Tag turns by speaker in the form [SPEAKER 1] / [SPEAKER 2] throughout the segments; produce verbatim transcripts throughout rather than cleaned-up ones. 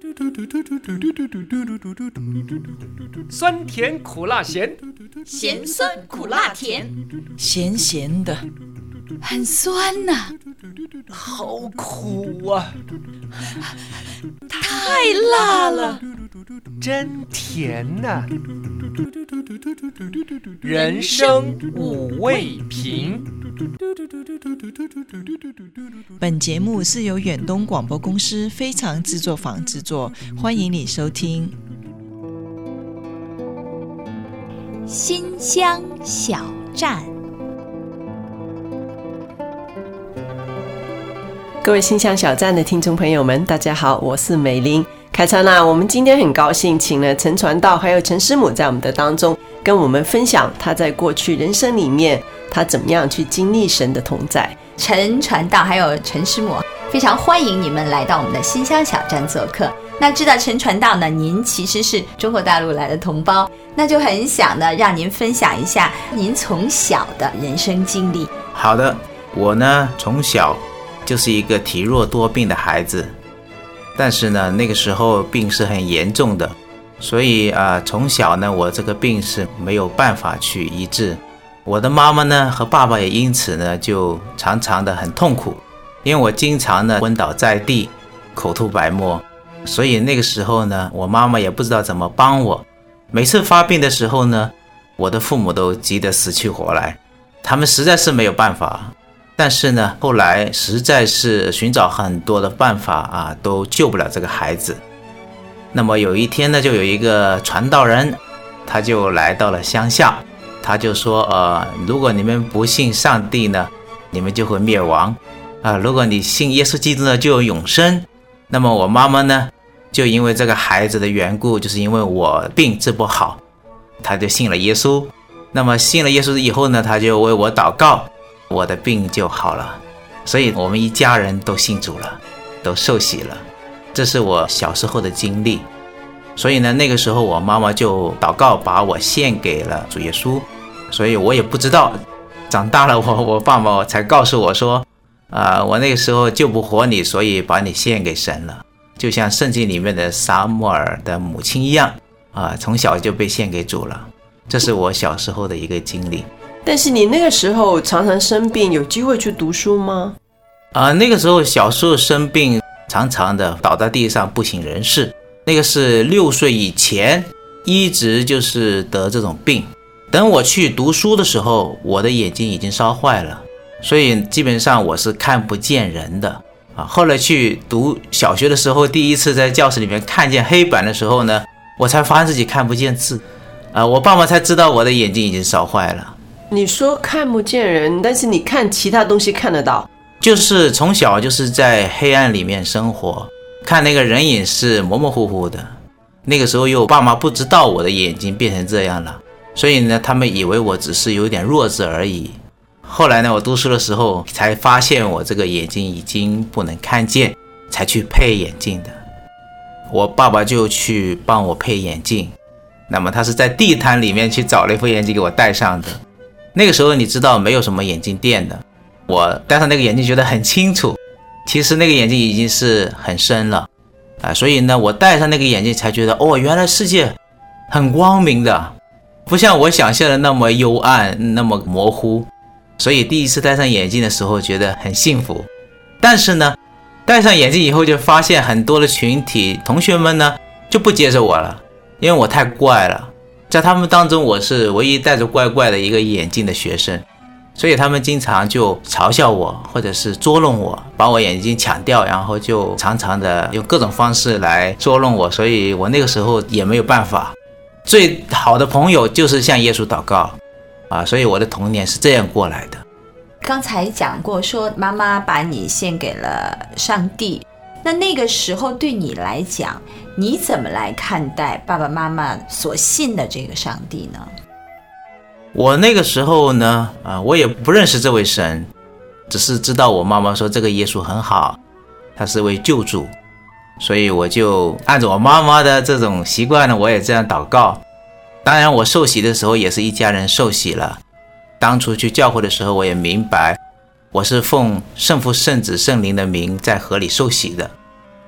[SPEAKER 1] 酸甜苦辣咸，
[SPEAKER 2] 咸酸苦辣甜，
[SPEAKER 3] 咸咸的，很酸呐、啊，
[SPEAKER 1] 好苦啊，
[SPEAKER 3] 太辣了，
[SPEAKER 1] 真甜呐、啊。人生五味瓶。
[SPEAKER 3] 本节目是由远东广播公司非常制作坊制作，欢迎你收听。
[SPEAKER 2] 新乡小站，
[SPEAKER 4] 各位新乡小站的听众朋友们，大家好，我是美玲。凯传啊，我们今天很高兴请了陈传道还有陈师母在我们的当中，跟我们分享他在过去人生里面他怎么样去经历神的同在。
[SPEAKER 2] 陈传道还有陈师母，非常欢迎你们来到我们的新乡小站做客。那知道陈传道呢，您其实是中国大陆来的同胞，那就很想呢让您分享一下您从小的人生经历。
[SPEAKER 5] 好的，我呢从小就是一个体弱多病的孩子，但是呢那个时候病是很严重的，所以啊、呃、从小呢我这个病是没有办法去医治。我的妈妈呢和爸爸也因此呢就常常的很痛苦，因为我经常呢昏倒在地，口吐白沫，所以那个时候呢我妈妈也不知道怎么帮我。每次发病的时候呢，我的父母都急得死去活来，他们实在是没有办法。但是呢后来实在是寻找很多的办法啊，都救不了这个孩子。那么有一天呢，就有一个传道人，他就来到了乡下，他就说呃，如果你们不信上帝呢，你们就会灭亡啊、呃；如果你信耶稣基督呢，就有永生。那么我妈妈呢，就因为这个孩子的缘故，就是因为我病治不好，他就信了耶稣。那么信了耶稣以后呢，他就为我祷告，我的病就好了。所以我们一家人都信主了，都受洗了。这是我小时候的经历。所以呢那个时候我妈妈就祷告把我献给了主耶稣，所以我也不知道，长大了我我爸爸才告诉我说啊、呃，我那个时候救不活你，所以把你献给神了，就像圣经里面的撒母耳的母亲一样啊、呃，从小就被献给主了。这是我小时候的一个经历。
[SPEAKER 4] 但是你那个时候常常生病，有机会去读书吗？
[SPEAKER 5] 啊、呃，那个时候小时候生病，常常的倒在地上不省人事。那个是六岁以前一直就是得这种病。等我去读书的时候，我的眼睛已经烧坏了，所以基本上我是看不见人的啊。后来去读小学的时候，第一次在教室里面看见黑板的时候呢，我才发现自己看不见字啊，我爸妈才知道我的眼睛已经烧坏了。
[SPEAKER 4] 你说看不见人，但是你看其他东西看得到？
[SPEAKER 5] 就是从小就是在黑暗里面生活，看那个人影是模模糊糊的。那个时候又爸妈不知道我的眼睛变成这样了，所以呢他们以为我只是有点弱智而已。后来呢我读书的时候才发现我这个眼睛已经不能看见，才去配眼镜的。我爸爸就去帮我配眼镜，那么他是在地摊里面去找了一副眼镜给我戴上的。那个时候你知道没有什么眼镜店的，我戴上那个眼镜觉得很清楚，其实那个眼镜已经是很深了啊，所以呢我戴上那个眼镜才觉得哦，原来世界很光明的，不像我想象的那么幽暗那么模糊。所以第一次戴上眼镜的时候觉得很幸福。但是呢戴上眼镜以后就发现很多的群体同学们呢就不接受我了，因为我太怪了，在他们当中我是唯一戴着怪怪的一个眼镜的学生，所以他们经常就嘲笑我，或者是捉弄我，把我眼睛抢掉，然后就常常的用各种方式来捉弄我。所以我那个时候也没有办法，最好的朋友就是向耶稣祷告啊，所以我的童年是这样过来的。
[SPEAKER 2] 刚才讲过说妈妈把你献给了上帝，那那个时候对你来讲，你怎么来看待爸爸妈妈所信的这个上帝呢？
[SPEAKER 5] 我那个时候呢，啊，我也不认识这位神，只是知道我妈妈说这个耶稣很好，他是位救主，所以我就按照我妈妈的这种习惯呢，我也这样祷告。当然我受洗的时候也是一家人受洗了，当初去教会的时候我也明白，我是奉圣父圣子圣灵的名在河里受洗的。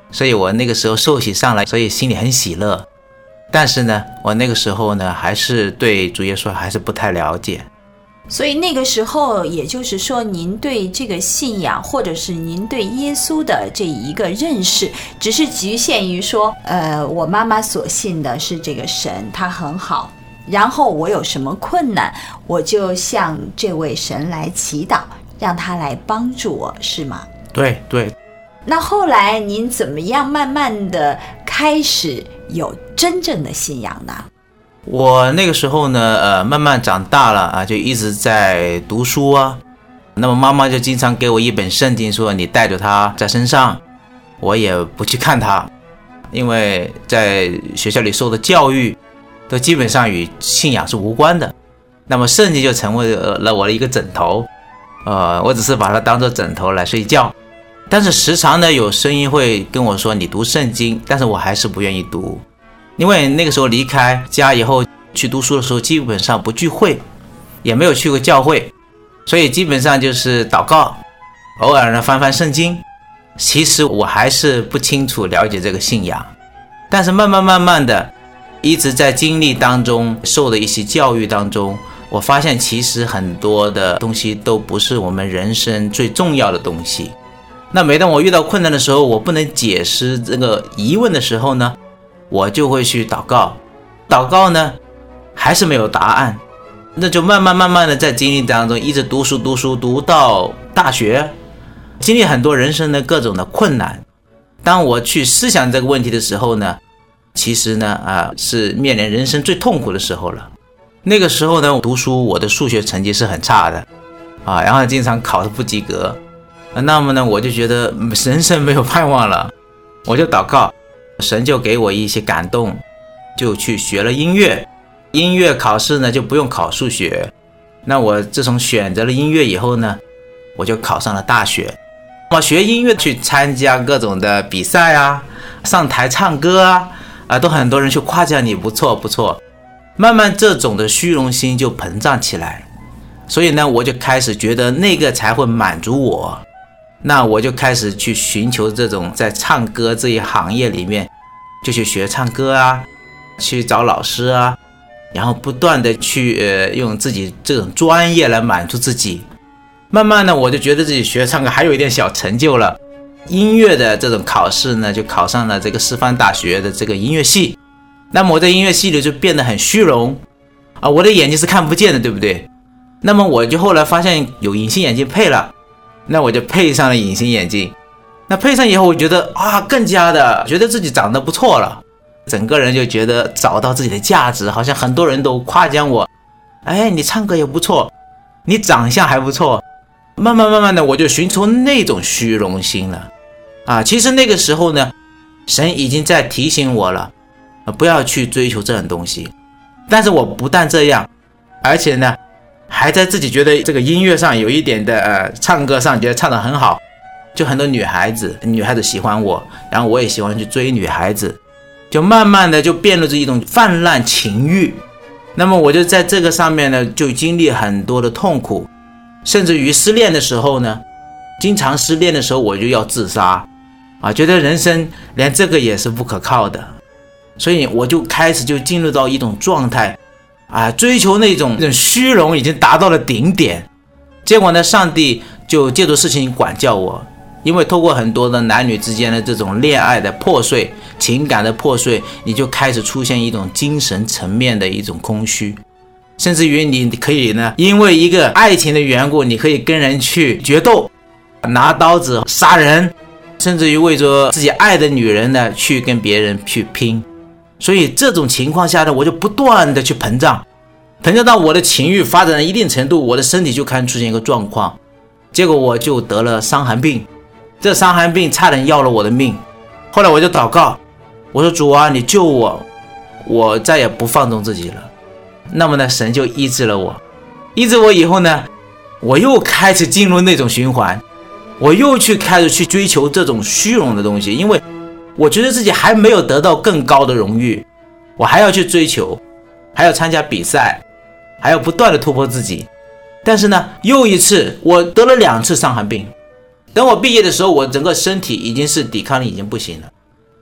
[SPEAKER 5] 所以我那个时候受洗上来，所以心里很喜乐。但是呢，我那个时候呢，还是对主耶稣还是不太了解。
[SPEAKER 2] 所以那个时候，也就是说，您对这个信仰，或者是您对耶稣的这一个认识，只是局限于说，呃，我妈妈所信的是这个神，他很好，然后我有什么困难，我就向这位神来祈祷，让他来帮助我，是吗？
[SPEAKER 5] 对对。
[SPEAKER 2] 那后来您怎么样慢慢的开始有真正的信仰呢？
[SPEAKER 5] 我那个时候呢，呃，慢慢长大了啊，就一直在读书啊。那么妈妈就经常给我一本圣经，说你带着它在身上。我也不去看它，因为在学校里受的教育都基本上与信仰是无关的。那么圣经就成为了我的一个枕头，呃，我只是把它当作枕头来睡觉。但是时常呢，有声音会跟我说你读圣经，但是我还是不愿意读。因为那个时候离开家以后去读书的时候，基本上不聚会，也没有去过教会，所以基本上就是祷告，偶尔呢翻翻圣经。其实我还是不清楚了解这个信仰，但是慢慢慢慢的，一直在经历当中，受的一些教育当中，我发现其实很多的东西都不是我们人生最重要的东西。那每当我遇到困难的时候，我不能解释这个疑问的时候呢，我就会去祷告，祷告呢还是没有答案，那就慢慢慢慢的在经历当中一直读书读书读到大学，经历很多人生的各种的困难。当我去思想这个问题的时候呢，其实呢啊是面临人生最痛苦的时候了。那个时候呢，读书我的数学成绩是很差的啊，然后经常考得不及格。那么呢，我就觉得人生没有盼望了，我就祷告，神就给我一些感动，就去学了音乐。音乐考试呢就不用考数学。那我自从选择了音乐以后呢，我就考上了大学。我学音乐去参加各种的比赛啊，上台唱歌啊，啊，都很多人去夸奖你不错不错。慢慢这种的虚荣心就膨胀起来，所以呢，我就开始觉得那个才会满足我。那我就开始去寻求这种在唱歌这一行业里面，就去学唱歌啊，去找老师啊，然后不断的去呃用自己这种专业来满足自己。慢慢的我就觉得自己学唱歌还有一点小成就了。音乐的这种考试呢，就考上了这个师范大学的这个音乐系。那么我在音乐系里就变得很虚荣啊，我的眼睛是看不见的，对不对？那么我就后来发现有隐形眼镜配了，那我就配上了隐形眼镜。那配上以后，我觉得啊，更加的觉得自己长得不错了，整个人就觉得找到自己的价值，好像很多人都夸奖我，哎，你唱歌也不错，你长相还不错。慢慢慢慢的，我就寻求那种虚荣心了啊。其实那个时候呢，神已经在提醒我了，不要去追求这种东西。但是我不但这样，而且呢，还在自己觉得这个音乐上有一点的呃，唱歌上觉得唱得很好，就很多女孩子女孩子喜欢我，然后我也喜欢去追女孩子，就慢慢的就变成一种泛滥情欲。那么我就在这个上面呢，就经历很多的痛苦，甚至于失恋的时候呢，经常失恋的时候我就要自杀啊，觉得人生连这个也是不可靠的。所以我就开始就进入到一种状态啊，追求那种那种虚荣已经达到了顶点。结果呢，上帝就借助事情管教我，因为透过很多的男女之间的这种恋爱的破碎，情感的破碎，你就开始出现一种精神层面的一种空虚，甚至于你可以呢，因为一个爱情的缘故，你可以跟人去决斗，拿刀子杀人，甚至于为着自己爱的女人呢，去跟别人去拼。所以这种情况下呢，我就不断的去膨胀，膨胀到我的情欲发展到一定程度，我的身体就开始出现一个状况，结果我就得了伤寒病。这伤寒病差点要了我的命。后来我就祷告，我说主啊，你救我，我再也不放纵自己了。那么呢，神就医治了我。医治我以后呢，我又开始进入那种循环，我又去开始去追求这种虚荣的东西，因为我觉得自己还没有得到更高的荣誉，我还要去追求，还要参加比赛，还要不断的突破自己。但是呢，又一次我得了两次伤寒病。等我毕业的时候，我整个身体已经是抵抗力已经不行了，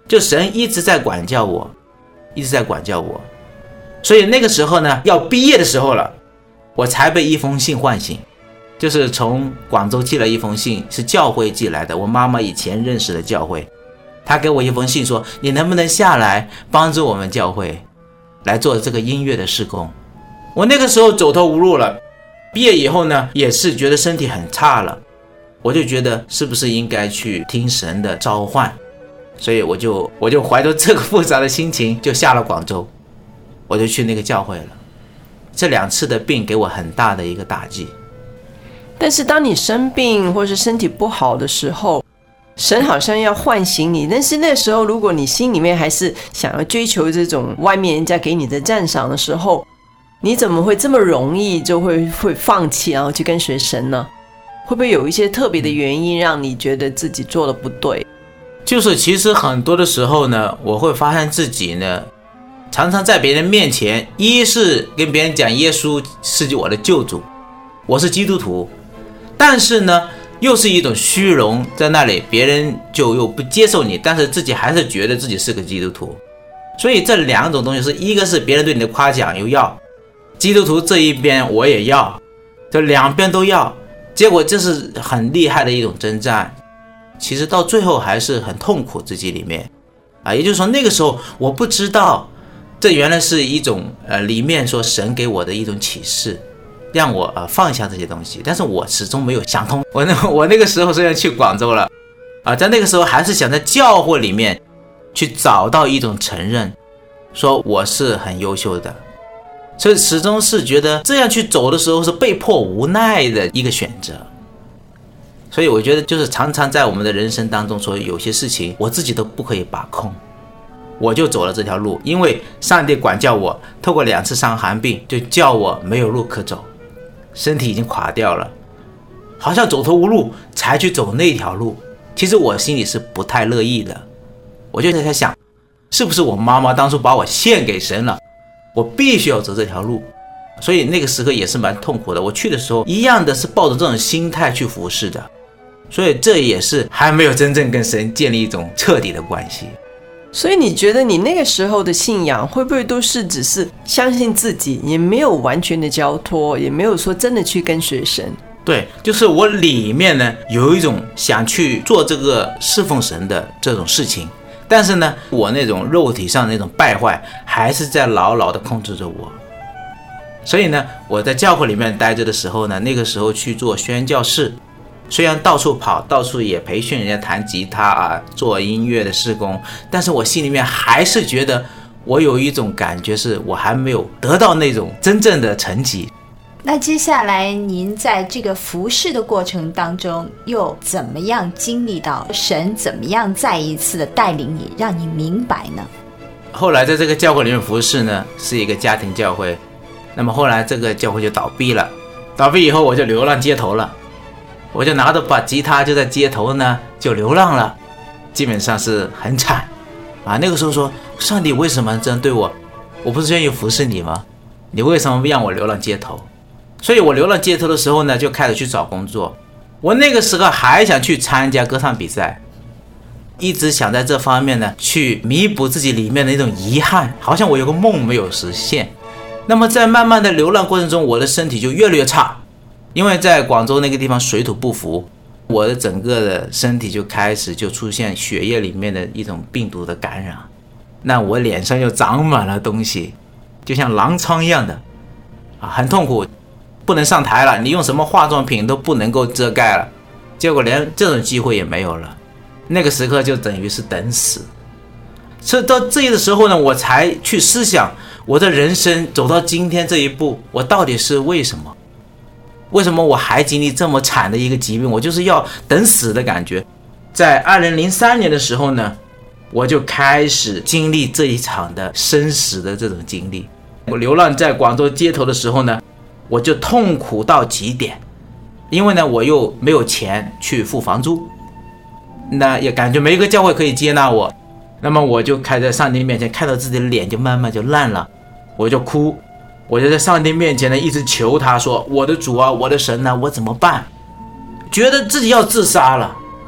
[SPEAKER 5] 就神一直在管教我，一直在管教我。所以那个时候呢，要毕业的时候了，我才被一封信唤醒，就是从广州寄了一封信，是教会寄来的，我妈妈以前认识的教会，她给我一封信说，你能不能下来帮助我们教会来做这个音乐的事工。我那个时候走投无路了，毕业以后呢，也是觉得身体很差了，我就觉得是不是应该去听神的召唤，所以我就我就怀着这个复杂的心情就下了广州，我就去那个教会了。这两次的病给我很大的一个打击。
[SPEAKER 4] 但是当你生病或是身体不好的时候，神好像要唤醒你，但是那时候如果你心里面还是想要追求这种外面人家给你的赞赏的时候，你怎么会这么容易就会会放弃然后去跟随神呢？会不会有一些特别的原因让你觉得自己做的不对？
[SPEAKER 5] 就是其实很多的时候呢，我会发现自己呢常常在别人面前，一是跟别人讲耶稣是我的救主，我是基督徒，但是呢又是一种虚荣，在那里别人就又不接受你，但是自己还是觉得自己是个基督徒。所以这两种东西是，一个是别人对你的夸奖又要，基督徒这一边我也要，就两边都要，结果这是很厉害的一种征战，其实到最后还是很痛苦自己里面啊。也就是说那个时候我不知道这原来是一种呃里面说神给我的一种启示，让我呃放下这些东西，但是我始终没有想通。我那我那个时候虽然去广州了啊，在那个时候还是想在教会里面去找到一种承认，说我是很优秀的，所以始终是觉得这样去走的时候是被迫无奈的一个选择。所以我觉得就是常常在我们的人生当中说，有些事情我自己都不可以把控，我就走了这条路，因为上帝管教我，透过两次伤寒病就叫我没有路可走，身体已经垮掉了，好像走投无路才去走那条路。其实我心里是不太乐意的，我就在想，是不是我妈妈当初把我献给神了，我必须要走这条路。所以那个时刻也是蛮痛苦的，我去的时候一样的是抱着这种心态去服侍的，所以这也是还没有真正跟神建立一种彻底的关系。
[SPEAKER 4] 所以你觉得你那个时候的信仰会不会都是只是相信自己，也没有完全的交托，也没有说真的去跟随神？
[SPEAKER 5] 对，就是我里面呢有一种想去做这个侍奉神的这种事情，但是呢我那种肉体上的那种败坏还是在牢牢的控制着我。所以呢我在教会里面待着的时候呢，那个时候去做宣教士，虽然到处跑，到处也培训人家弹吉他啊，做音乐的事工，但是我心里面还是觉得我有一种感觉，是我还没有得到那种真正的成绩。
[SPEAKER 2] 那接下来您在这个服侍的过程当中，又怎么样经历到神怎么样再一次的带领你，让你明白呢？
[SPEAKER 5] 后来在这个教会里面服侍呢，是一个家庭教会，那么后来这个教会就倒闭了，倒闭以后我就流浪街头了，我就拿着把吉他就在街头呢就流浪了，基本上是很惨啊。那个时候说，上帝为什么这样对我？我不是愿意服侍你吗？你为什么让我流浪街头？所以我流浪街头的时候呢，就开始去找工作。我那个时候还想去参加歌唱比赛，一直想在这方面呢去弥补自己里面的一种遗憾，好像我有个梦没有实现。那么在慢慢的流浪过程中，我的身体就越来越差，因为在广州那个地方水土不服，我的整个的身体就开始就出现血液里面的一种病毒的感染，那我脸上又长满了东西，就像狼疮一样的啊，很痛苦，不能上台了，你用什么化妆品都不能够遮盖了，结果连这种机会也没有了。那个时刻就等于是等死。所以到这个时候呢，我才去思想我的人生走到今天这一步，我到底是为什么？为什么我还经历这么惨的一个疾病？我就是要等死的感觉。在二零零三年的时候呢，我就开始经历这一场的生死的这种经历。我流浪在广州街头的时候呢，我就痛苦到极点，因为呢我又没有钱去付房租，那也感觉没一个教会可以接纳我，那么我就开在上帝面前，看到自己的脸就慢慢就烂了，我就哭，我就在上帝面前呢一直求他说，我的主啊，我的神啊，我怎么办？觉得自己要自杀了，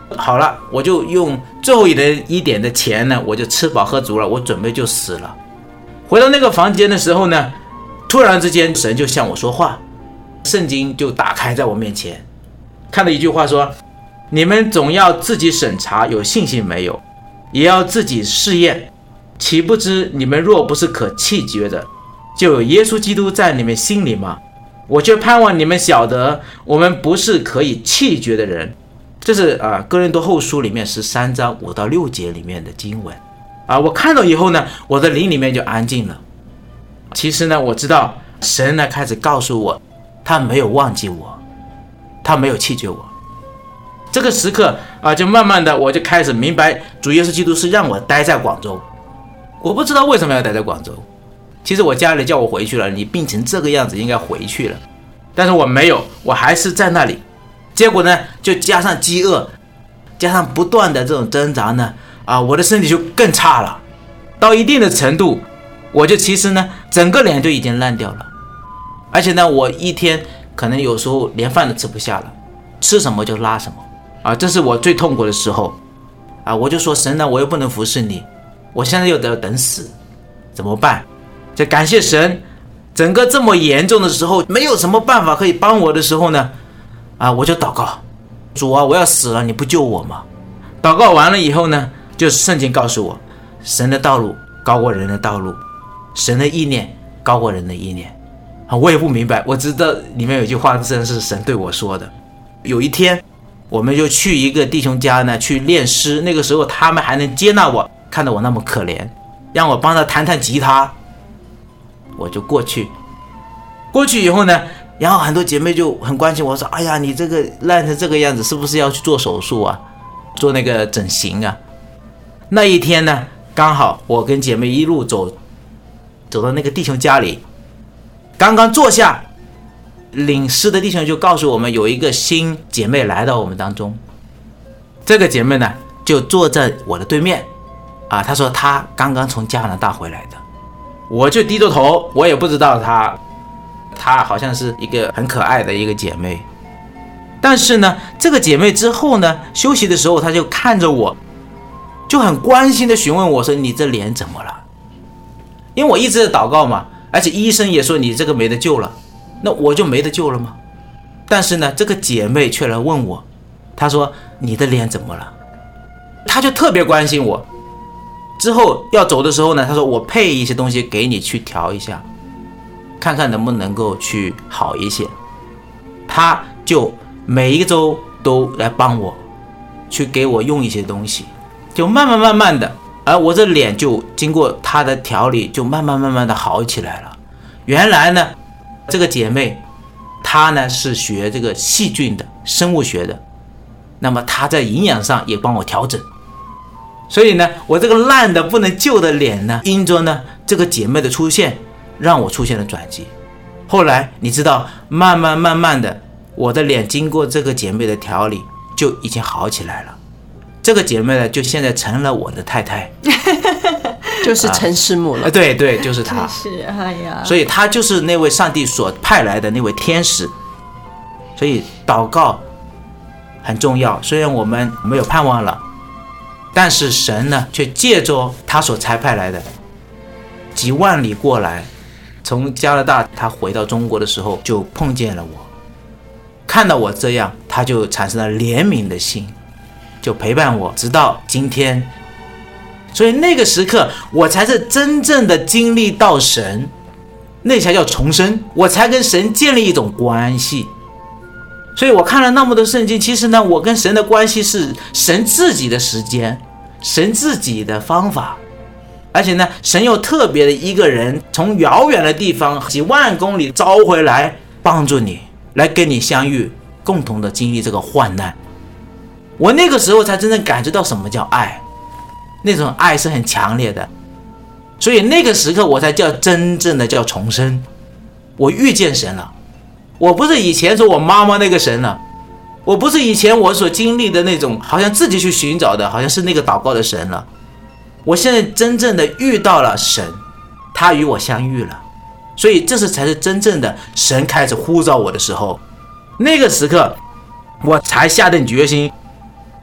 [SPEAKER 5] 好了，我就用最后的一点的钱呢，我就吃饱喝足了，我准备就死了。回到那个房间的时候呢，突然之间神就向我说话，圣经就打开在我面前，看到一句话说，你们总要自己审查有信心没有，也要自己试验，岂不知你们若不是可弃绝的，就有耶稣基督在你们心里吗？我却盼望你们晓得，我们不是可以弃绝的人。这是啊，哥林多后书里面十三章五到六节里面的经文啊。我看到以后呢，我的灵里面就安静了。其实呢，我知道神呢开始告诉我，他没有忘记我，他没有弃绝我。这个时刻啊，就慢慢的我就开始明白，主耶稣基督是让我待在广州。我不知道为什么要待在广州。其实我家里叫我回去了，你病成这个样子应该回去了，但是我没有，我还是在那里。结果呢，就加上饥饿，加上不断的这种挣扎呢，啊，我的身体就更差了。到一定的程度，我就其实呢，整个脸就已经烂掉了，而且呢，我一天可能有时候连饭都吃不下了，吃什么就拉什么，啊，这是我最痛苦的时候，啊，我就说神呢，我又不能服侍你，我现在又得等死，怎么办？就感谢神，整个这么严重的时候，没有什么办法可以帮我的时候呢，啊，我就祷告，主啊，我要死了，你不救我吗？祷告完了以后呢，就是圣经告诉我，神的道路高过人的道路，神的意念高过人的意念。啊，我也不明白，我知道里面有句话真的是神对我说的。有一天，我们就去一个弟兄家呢去练诗，那个时候他们还能接纳我，看到我那么可怜，让我帮他弹弹吉他。我就过去，过去以后呢，然后很多姐妹就很关心我说，哎呀，你这个烂成这个样子，是不是要去做手术啊，做那个整形啊？那一天呢，刚好我跟姐妹一路走走到那个弟兄家里，刚刚坐下，领诗的弟兄就告诉我们有一个新姐妹来到我们当中。这个姐妹呢就坐在我的对面啊，她说她刚刚从加拿大回来的。我就低着头，我也不知道她她好像是一个很可爱的一个姐妹。但是呢，这个姐妹之后呢，休息的时候她就看着我，就很关心的询问我说，你这脸怎么了？因为我一直在祷告嘛，而且医生也说你这个没得救了，那我就没得救了吗？但是呢，这个姐妹却来问我，她说你的脸怎么了？她就特别关心我。之后要走的时候呢，她说我配一些东西给你去调一下，看看能不能够去好一些。她就每一个周都来帮我去给我用一些东西，就慢慢慢慢的，而我这脸就经过她的调理，就慢慢慢慢的好起来了。原来呢，这个姐妹她呢是学这个细菌的生物学的，那么她在营养上也帮我调整。所以呢，我这个烂的不能救的脸呢，因着呢这个姐妹的出现，让我出现了转机。后来你知道，慢慢慢慢的，我的脸经过这个姐妹的调理，就已经好起来了。这个姐妹呢，就现在成了我的太太，
[SPEAKER 4] 就是陈师母了。
[SPEAKER 5] 啊、对对，就是她。
[SPEAKER 2] 是，哎呀，
[SPEAKER 5] 所以她就是那位上帝所派来的那位天使。所以祷告很重要，虽然我们没有盼望了。但是神呢，却借着他所差派来的几万里过来，从加拿大他回到中国的时候，就碰见了我，看到我这样，他就产生了怜悯的心，就陪伴我直到今天。所以那个时刻，我才是真正的经历到神，那才叫重生，我才跟神建立一种关系。所以我看了那么多圣经，其实呢，我跟神的关系是神自己的时间，神自己的方法，而且呢，神又特别的一个人从遥远的地方几万公里招回来，帮助你，来跟你相遇，共同的经历这个患难。我那个时候才真正感觉到什么叫爱，那种爱是很强烈的。所以那个时刻我才叫真正的叫重生，我遇见神了。我不是以前说我妈妈那个神了，我不是以前我所经历的那种好像自己去寻找的，好像是那个祷告的神了。我现在真正的遇到了神，他与我相遇了。所以这是才是真正的神开始呼召我的时候，那个时刻我才下定决心，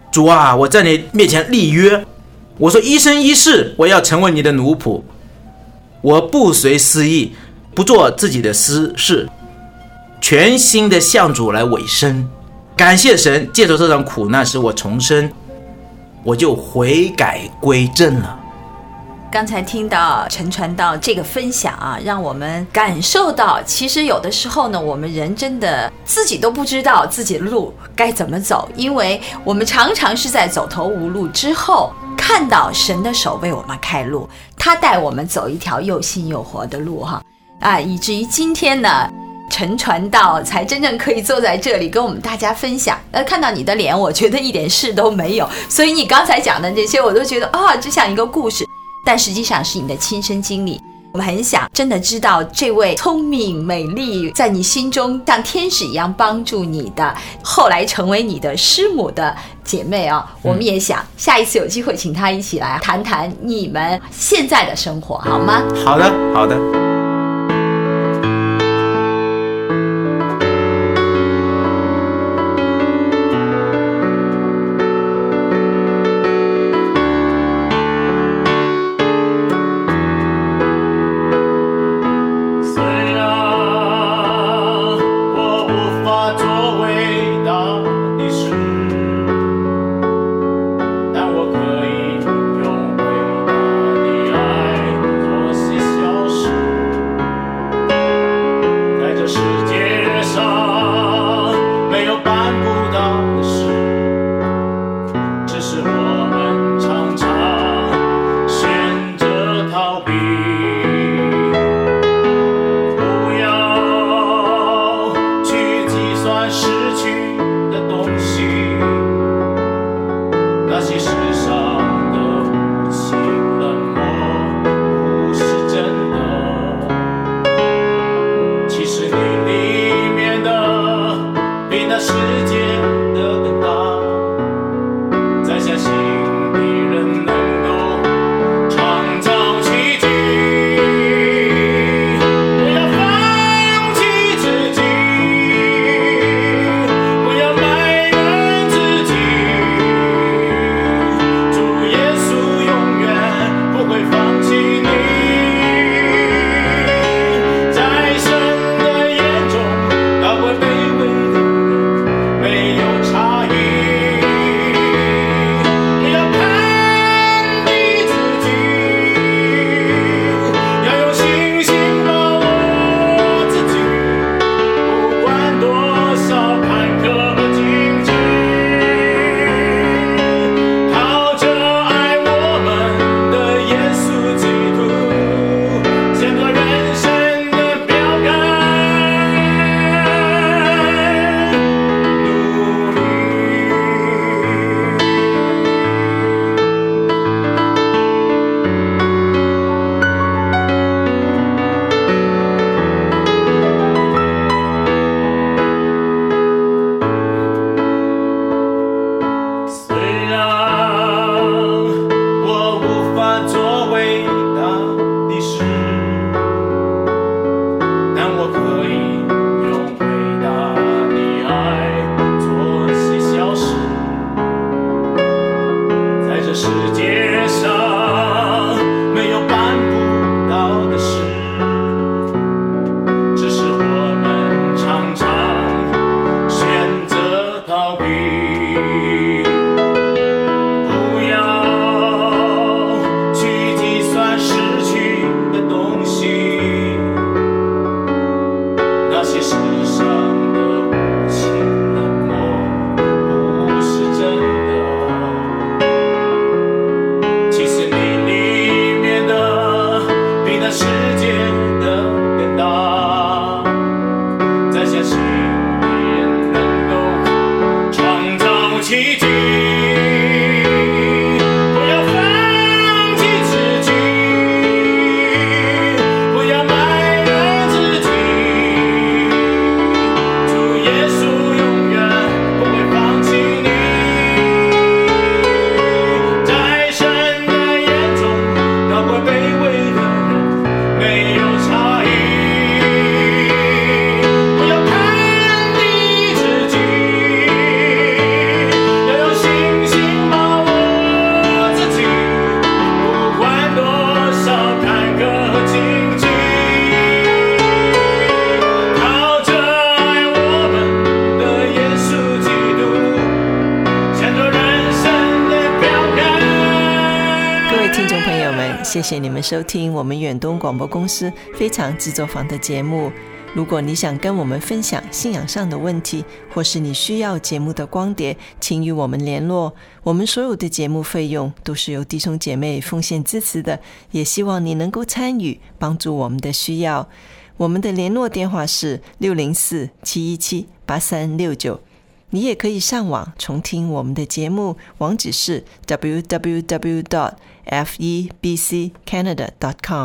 [SPEAKER 5] 主啊，我在你面前立约，我说一生一世我要成为你的奴仆，我不随私意，不做自己的私事，全心的向主来委身。感谢神，借着这场苦难使我重生，我就悔改归正了。
[SPEAKER 2] 刚才听到陈传道这个分享啊，让我们感受到，其实有的时候呢，我们人真的自己都不知道自己的路该怎么走，因为我们常常是在走投无路之后，看到神的手为我们开路，他带我们走一条又新又活的路哈啊，以至于今天呢，陈传道才真正可以坐在这里跟我们大家分享。呃，看到你的脸，我觉得一点事都没有，所以你刚才讲的这些，我都觉得啊、哦，就像一个故事。但实际上是你的亲身经历，我们很想真的知道这位聪明美丽在你心中像天使一样帮助你的，后来成为你的师母的姐妹啊、哦，我们也想下一次有机会请她一起来谈谈你们现在的生活，好吗？
[SPEAKER 5] 好的，好的。
[SPEAKER 6] 在相信的人能够创造奇迹。
[SPEAKER 3] 谢谢你们收听我们远东广播公司非常制作坊的节目。如果你想跟我们分享信仰上的问题，或是你需要节目的光碟，请与我们联络。我们所有的节目费用都是由弟兄姐妹奉献支持的，也希望你能够参与，帮助我们的需要。我们的联络电话是六零四七一七八三六九。你也可以上网重听我们的节目，网址是 double-u double-u double-u dot f e b c canada dot com。